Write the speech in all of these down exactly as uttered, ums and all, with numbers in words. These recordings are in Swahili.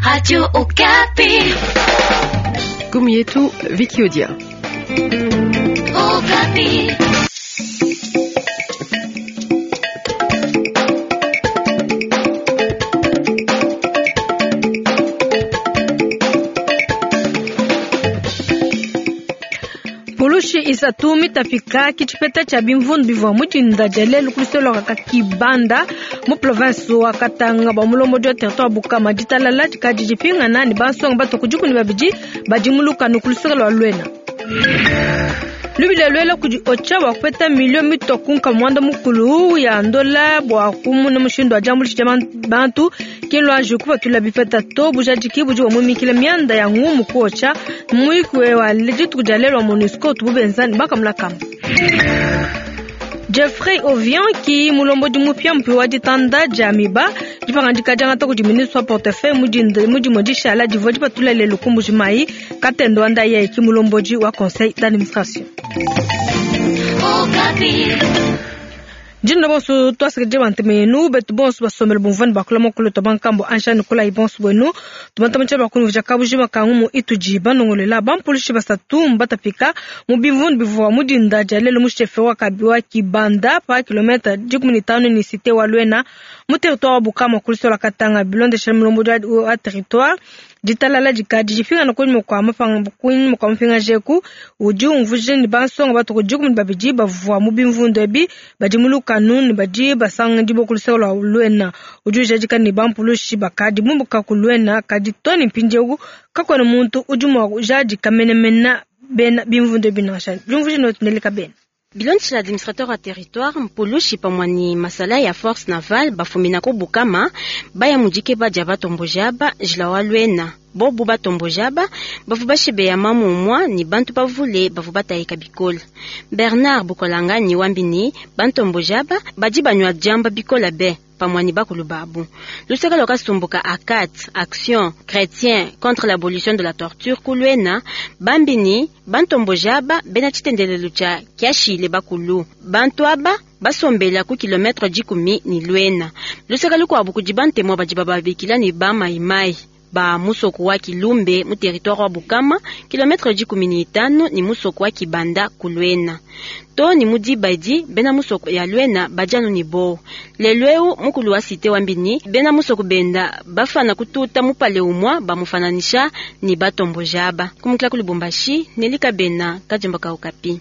Radio Okapi. Kumi yetu Viki Odia. Okapi. Pulushi isatumi tafika kichipeta cha bimvundu bivwa mujinda jalelu kuliselo kaka kibanda mu province wa Katanga ba mulombo jo territoire Bukama jitalala jikajijipinga nani basonga bato kujuku ni babiji bajimuluka nukuliselo alwena Lubile lwela kuji ocha wa kupeta milio mito kunka mwanda mukulu ya ndola bwa kumu na mushindu wa jambu lichijama bantu kilo ajukuwa tula bifeta to buja jikibu jiwa mwimi kila mianda ya ngumu kuocha mwikwe wa lejitu kujalelo wa MONUSCO tubube nzani baka mlakama. Jeffrey Ovian ki mulombo di mupia mpiwa jitanda jamiba jipanga jikajanga toko jiministwa portefeuille mujinde mujimojisha ala jivoji patula le lukumbu jimai katendo anda ya iki mulombo ji wa conseil d'administration. Jina bonso to asike banteme nu bet bonso basomel bonvan bakula mokolo to bankambo ansha nikola ibonso bonu to bantamcha bakunu vjakabu jima kangumu ituji banongolela bampolishi basatu mbatapika mubivun bivwa mudinda jalelo mushefe wa kabiwa kibanda pa kilomita jikumi tano ni cité walwena mu territoire Bukama kuliso la Katanga bilonde shamulombo wa territoire jitalala jikaji jifinga na kwenye kwa mafanga kwenye kwa mfinga jeku uju mvujeni bansonga bato kujuku mbabiji bavwa mubimvundo ebi bajimulu kanuni baji basanga ndibo kuliselo la ulwena uju jajika ni bampulushi bakadi mumbuka kulwena kadi toni mpinjegu kakwana muntu uju mwa jaji kamenemena bena bimvundo binasha jumvujeni otunelika bena. Bilonchi l'administrateur à territoire mpulushi pamwani masala ya force navale bafumina ko Bukama baya mujike ba jaba tombojaba jila walwena bobu ba tombojaba bavuba shebe ya mamu mwa ni bantu bavule bavuba taika bikola Bernard Bukolanga ni wambini bantombojaba bajiba nywa jamba bikola be pamwani bakulu babu luseka loka sumbuka akat action chrétien contre l'abolition de la torture kulwena bambini bantombojaba bena chitendelelo cha kiashile bakulu bantu aba basombela ku kilometre jikumi ni lwena luseka luko abuku jibante mwa bajiba babikila ni ba maimai ba musoko wa Kilumbe mu territoire wa Bukama kilometre jikumi ni tano ni musoko wa Kibanda kulwena to ni mudi baidi bena musoko ya lwena bajano ni bo lelweu mukulu wa cité wambini bena musoko benda bafana kututa mupale umwa bamufananisha ni batombojaba kumukla kulibombashi nelika bena kajamba ka Okapi.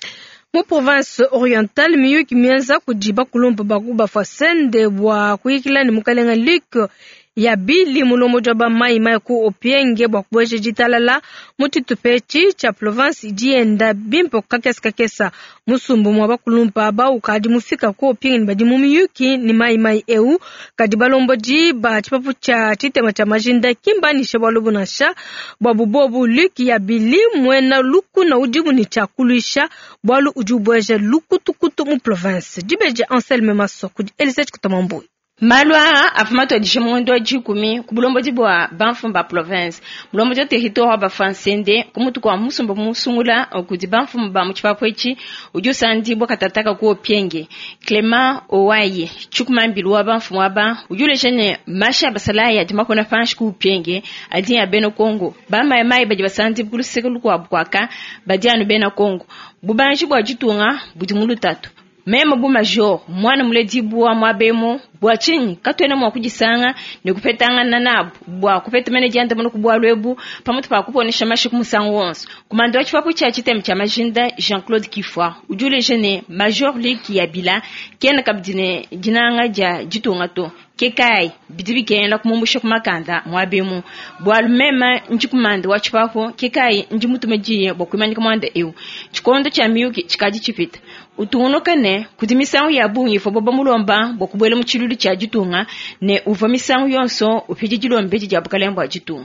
Mu province orientale miyo kimianza kujiba kulomba bakuba fasende wa kuikila ni mukalenga Luc ya bili mulomo jaba mai mai ku opienge bwa kubweje jitalala mutitupechi cha province jienda bimpo kakesa kakesa musumbu mwa bakulumpa ba ukadi mufika ku opienge badi mumiyuki ni mai mai eu kadi balombo ji ba chipapu cha chitema cha majinda kimbani shebalobu nasha bwa bubobu Luc ya bili mwena luku na ujibu ni chakuluisha bwalu ujubweje luku tukutu mu province jibeje Anselme Masoko Elisech kutamambui Malwa afumato dishemondo jikumi kubulombo jibwa banfumba province bulombo jo territoire ba fansende kumutu kwa musumba musungula okudi banfumba muchipapwechi ujusandi bwa katataka ku opienge Clement Owaye chukumambili wa banfumwa ba ujule jene masha basala ya dimakona fanshi ku opienge adi ya beno Kongo ba mai mai baji basandi bulusekulu kwa bwaka badianu bena Kongo bubanji bwa jitunga budimulu tatu Mema bu major mwana muledi bua mwabemo bua chini katwena mwa kujisanga ni kupetanga na nabu bua kupeta manager anda mwana kubua lwebu pamoja pa kuponesha mashi kumusango wonso kumando chipapo cha chitem cha majinda Jean-Claude Kifwa ujule jene major Luc ya bila kena kabdine jinanga ja jitunga to kekai bidibi kena kumumbusha kumakanda mwabemo bua mema nchikumanda wa chipapo kekai njimutumejiye bwa kuimanyika mwanda eu chikondo cha miyuki chikaji chipita utuno kane kudimisangu ya bunyi fo bobo mulomba bokubwele mu chilulu cha jitunga ne uva misangu yonso upiji jilombe jijabukalembo ajitunga.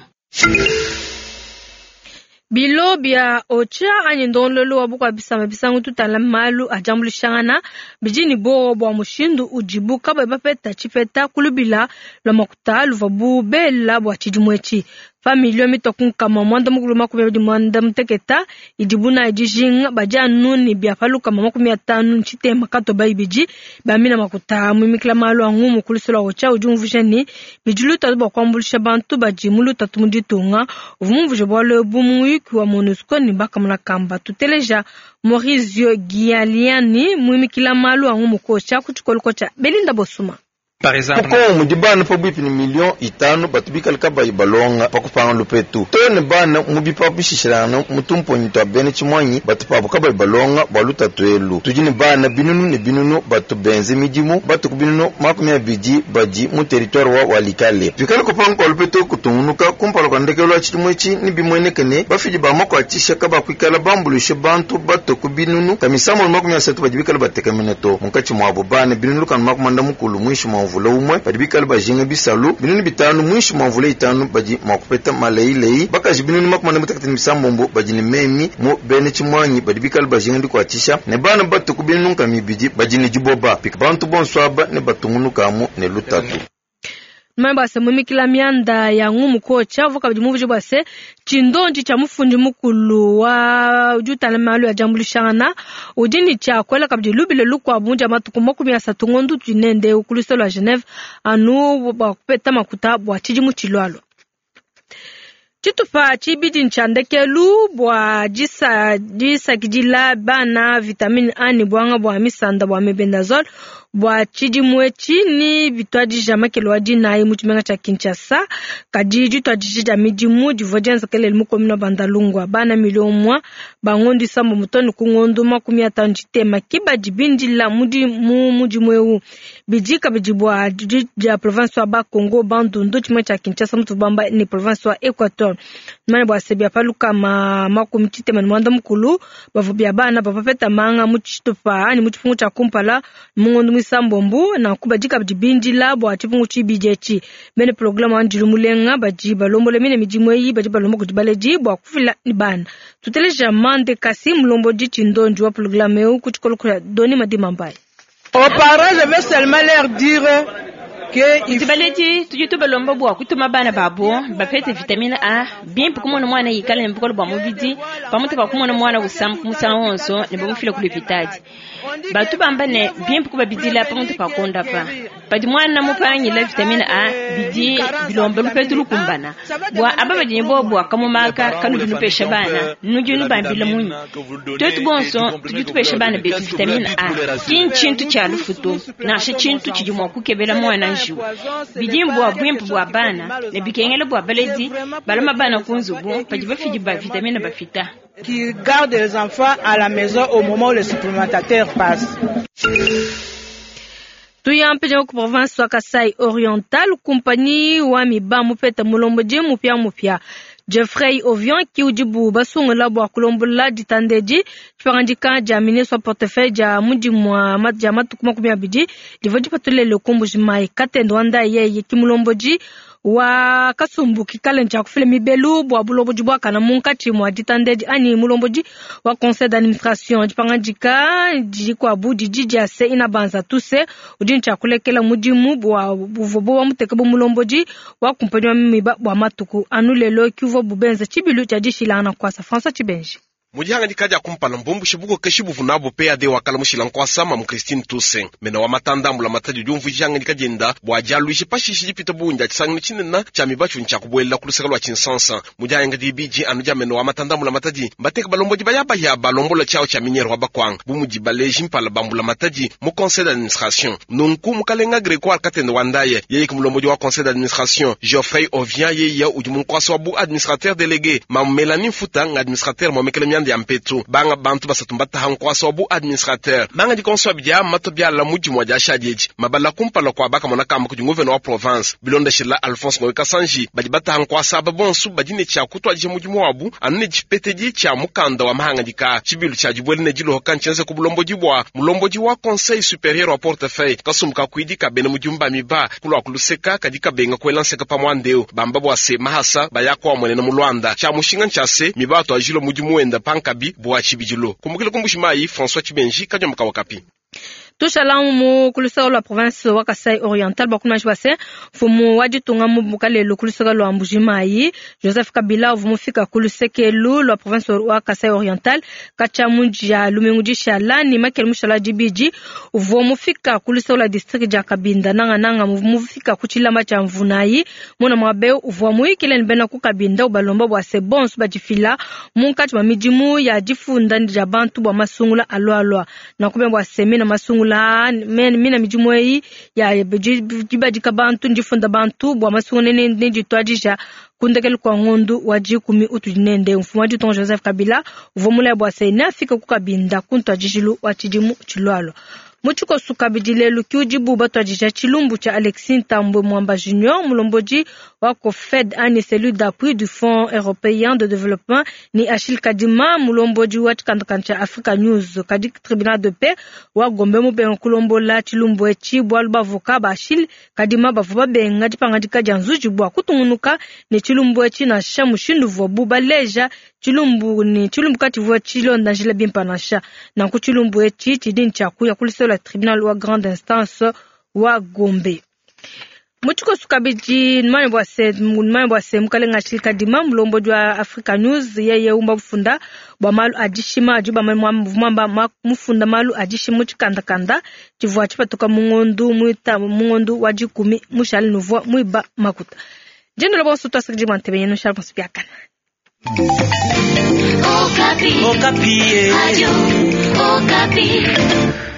Bilo bia ocha ani ndonlolo wabuka bisama bisangu tutala malu ajambulu shangana bijini bo bwa mushindu ujibu kaba bapeta chipeta kulubila la makuta luvabu bela bwa chijumwechi familio mitokun kama mwanda mukulu makumi abiri mwanda mteketa idibuna ijijinga baja nuni biafalu kama makumi atanu nchite makato baibiji bamina makuta mwimikila malu angu mukulisula ocha ujumvujeni bijulu tatuba kwambulisha bantu bajimulu tatumuditunga uvumvuje bwalo bumuiki wa MONUSCO ni baka mnakamba tuteleja Maurizio Gialiani mwimikila malu angu mukocha kuchukolukocha Belinda Bosuma. Par exemple, ko mudibana pa bipi ni million itano batubika likaba ibalonga pakupanga lupetu to ne bana mubipa bishishirana mutumpo nyito bene chimwanyi batupa bukaba ibalonga baluta twelu tujini bana binunu ne binunu batu benze mijimu batu kubinunu makumi abiji baji mu territoire wa walikale bikala kupanga ko lupetu kutunuka kumpala kwa ndekelo chimwechi ni bimwene kene bafiji ba mako achisha kaba kwikala bambulishe bantu batu kubinunu kamisamo makumi asatu bajibikala batekemeneto munkachi mwabo bana binunu kan makumanda mukulu mwisho mvula umwe badibikala bajinga bisalu binunu bitanu mwisho mvula itanu baji makupeta malei lei bakaji binunu makumanda mutakati misambombo bajini memi mu bene chimwanyi badibikala bajinga ndikwatisha ne bana batu kubinunu kamibiji bajini jiboba bantu bonswaba ne batungunu kamu ne lutatu Mamba se mwimikila mianda ya ngumu kocha vuka bujimuvuje bwase chindonji cha mufundi mukulu wa ujuta na malu ya jambulishana ujini cha kwela kabjilubile lukwa bunja matuku makumi asatu ngondu tunende ukuliselo wa Geneve anu bakupeta makuta bwa chijimu chilwalo. Chitupa chibidi nchandekelu bwa jisa jisa kijila bana vitamini A ni bwanga bwa misanda bwa mebendazole bwa chijimwechi ni bitwaji jamakelo waji na imu chimenga cha Kinshasa kadiji twaji jamijimu jivojenza kele ilmukomina bandalungwa bana miliomwa bangondi sambo mutoni kungondu makumi atanu chitema kiba jibindi la mudi mu mujimwewu bijika bijibwa ja province wa ba Congo bandundu chimenga cha Kinshasa mutubamba ni province wa Equator mane bwa sebia paluka ma makumi chitema mwanda mukulu bavubia bana bapapeta manga muchitupa ni muchifungu cha kumpala mungondu sambombu na kubajika bjibindi labo atipungu chibijechi mene programa anjiru mulenga bajiba lombole mine mijimweyi bajiba lombo kujibaleji bwa kufila nibana tuteleja mande Kasim lomboji chindonju wa programa eu kuchikolo doni madimambai. Auparavant, je vais seulement leur dire que itibaleji tujituba lombo bwa kutuma bana babo bapete vitamine A bien pukumona mwana yikala mbukolo bwa mubidi pamoja kwa kumona mwana usam kumusana wonso ne bamufila kulipitaji batu bambane bien pukuba bidila pamoja kwa konda pa padi mwana mupanyi la vitamine A bidi bilombo lupetu lukumbana bwa ababa jinbo bwa kamumaka kanu binupesha bana nujunu bambila munyi tetu bonso tujitupesha bana be vitamine A kinchintu cha lufuto na shichintu kijumwa kukebela mwana bidimbo abwimpu bwa bana ne bikengele bwa baledi balama bana kunzubu pajiba fiji ba vitamine bafita qui garde les enfants à la maison au moment où le supplémentateur passe. Tuyampeja ku province wa Kasai Oriental compagnie wa miba mupeta mulomboje mupya mupya Jeffrey Ovian ki ujibu basungu la bwa kulombola ditandeji chwanjika jamine so portefeuille ja muji mwa mat ja matukuma kumya bidi divoji patule le kombuji mai katendo anda yeye kimulomboji wa kasumbuki kalenja kufile mibelu bwa bulomboji bwa kana munkati mwa ditandeji ani mulomboji wa conseil d'administration jipangajika jikwa budi jija se inabanza tuse udincha kulekela muji mu bwa buvobo wa mutekebo mulomboji wa kumpanywa miba bwa matuku anulelo kivo bubenza chibilu cha jishilana kwa sa François Chibenji. Mujihanga ndikaja kumpala mbumbu shibuko keshibu vunabo pea de wakala mushila nkwasa ma Christine Toussaint mena wa matanda mbula matadi jumvu jihanga ndikajenda bwaja luishi pashishi jipita bunja chisangi chinena cha mibachu ncha kubwela kulusekalwa chinsansa mujihanga dibiji anuja mena wa matanda mbula matadi mbateka balombo jibayaba ya balombo chao cha minyero wa bakwang bumuji baleji mpala bambula matadi mu conseil d'administration nunku mukalenga greco alkatende wandaye yeye kumlombo wa conseil d'administration Geoffrey Ovian yeye ujumu kwasa bu administrateur délégué ma Mélanie Futang administrateur mo mekelemian ya mpetu banga bantu basatumbata hankwasa obu administrateur manga dikonso bya matobya la muji mwaja shajeji mabala kumpala kwa baka monaka mu kujunguve no province bilonda shila Alphonse Ngowe Kasanji badibata hankwasa babonsu badine cha kutwa je muji mwabu anne jipeteji cha mukanda wa mahanga dika chibilu cha jibwele jilo hokanchenze ku bulomboji bwa mulomboji wa conseil supérieur au portefeuille kasumka kuidika bene mujumba miba kulwa kuluseka kadika benga kwelanseka pamwandeo bamba bwa se mahasa bayakwa mwene na mulwanda cha mushinga nchase mibato ajilo muji muenda pankabi bwa chibijilo kumukile kumbushimai François Chibenji kajomka wakapi. Tushala mu kulusaka la province wa Kasai Oriental bakuna jwase fumu wajitunga mu bukalelo kulusaka lo ambujimai Joseph Kabila vumufika kulusekelu la province wa Kasai Oriental kacha munja lumenguji shala ni makel mushala jibiji vumufika kulusaka la district ja Kabinda nanga nanga mufika kuchila macha mvunai mona mabe vumu kile nbena ku Kabinda ubalomba bwa sebons bajifila munkati mamijimu ya jifunda ndija bantu bwa masungula alo alo na kubembwa semina masungula men mina mijumoi ya jibajika bantu njifunda bantu bwa masungula nene njitwajisha kundekele kwa ngondu waji kumi utujinende mfumaji ton Joseph Kabila uvomula bwa sena fika ku Kabinda kuntwajijilu wachidimu chilwalo Muchiko sukabidile lukiujibu batwajisha chilumbu cha Alexis Ntambwe Mwamba Junior mulomboji wako Fed ani cellule d'appui du Fonds européen de développement ni Achille Kadima mulomboji watkandakancha Africa News kadik tribunal de paix wa gombe mubenga kulombola chilumbu echi bwalu bavoka ba Achille Kadima bavuba benga dipangandika janzuji bwa kutungunuka ni chilumbu echi na shamushindu vo buba leja chilumbu ni chilumbu kati vo chilonda jile bimpanasha na kuchilumbu echi chidin chaku ya kuliso la tribunal wa grande instance wa Gombe. Muchiko sukabiji nmane bwase nmane bwase mukalenga shilika dima mlombo jwa Africa News yeye umba mfunda bwa malu ajishima ajuba mwamba mfunda malu ajishima muchikanda kanda chivwa chipatoka mungondu muita mungondu wajikumi mushali nuvwa muiba makuta. Jendo lobo suto asikiji mantebe no sharp spiakana. Okapi. Okapi. Adio. Okapi.